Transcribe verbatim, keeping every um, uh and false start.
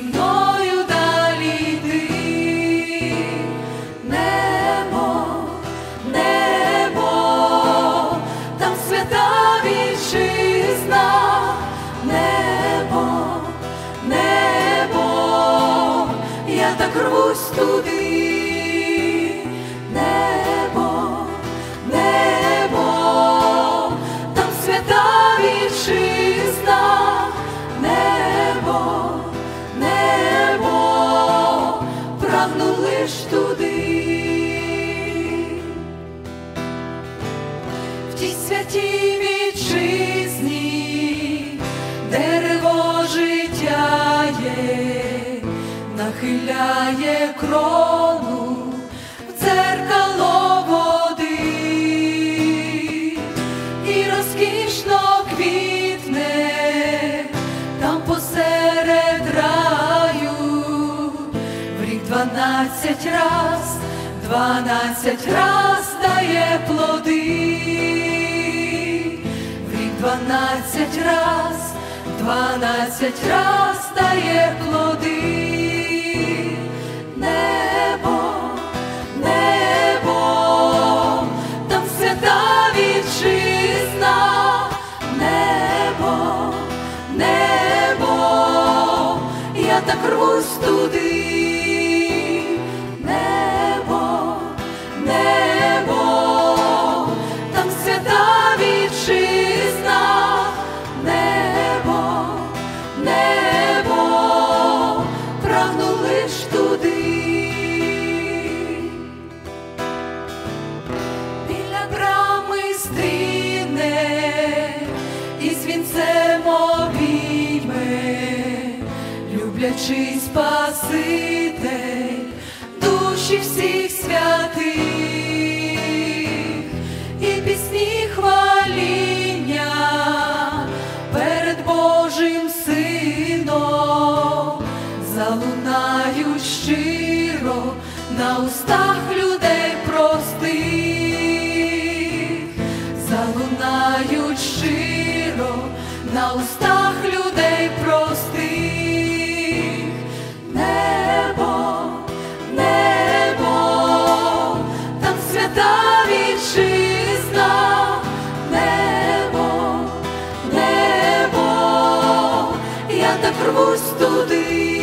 мною далі йди. Небо, небо, там свята вітчизна. Небо, небо, я так рвусь туди. Небо, небо, там свята вітчизна. Небо, небо, прагну лиш туди. В тій святій вітчизні дерево життя є, нахиляє крону в дзеркало води і розкішно квітне там посеред раю. В рік дванадцять раз, дванадцять раз дає плоди. В рік дванадцять раз, дванадцять раз дає плоди. Небо, небо, там свята вітчизна. Небо, небо, я так рвусь туди. Небо, небо, там свята вітчизна. Небо, небо, прагну лиш туди. Біля брами стріне і з вінцем обійме люблячий Спаситель душі всіх святих, і пісні хваління перед Божим Сином залунають щиро на устах людей простих. Залунають щиро на устах людей простих. Небо, небо, там свята вітчизна. Небо, небо, я так рвусь туди.